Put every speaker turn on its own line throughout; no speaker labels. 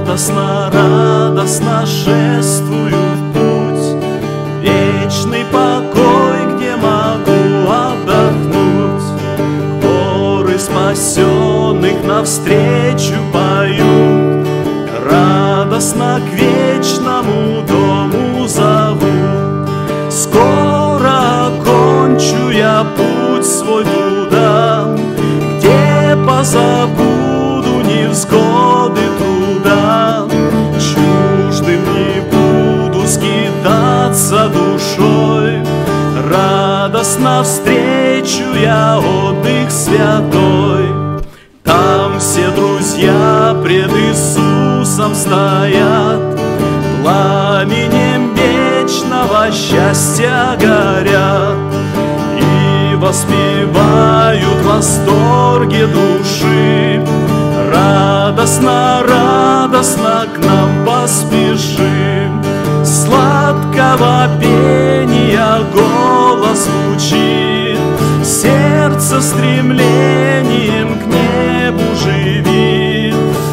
радостно, радостно шествую в путь, вечный покой, где могу отдохнуть. Хоры спасенных навстречу поют, радостно к вечному дому зовут. Скоро окончу я путь свой туда, где позабуду невзгоды труда. Чуждым не буду скитаться душой, радостно встречу я отдых святой. Там все друзья пред Иисусом стоят, пламенем вечного счастья горят и воспевают в восторге души. Радостно, радостно к нам поспешим, сладкого пения голос звучит, сердце стремлением к небу живит.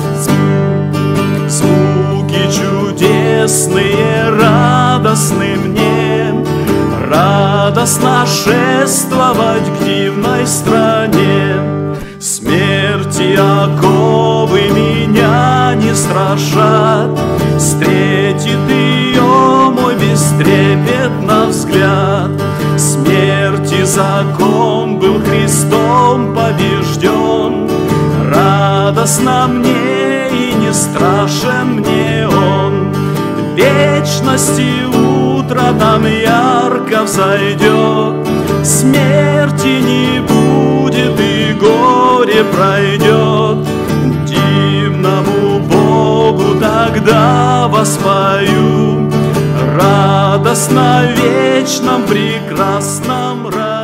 Звуки чудесные, радостны мне, радостно шествовать к дивной стране. Смерти оковы меня не страшат, встретит ее мой бестрепетно взгляд. Смерти закон был Христом побежден, радостно мне и не страшен мне он. В вечности утро там ярко взойдет, смерти не будет и горе пройдет. Дивному Богу тогда воспою, радостно в вечном прекрасном раю.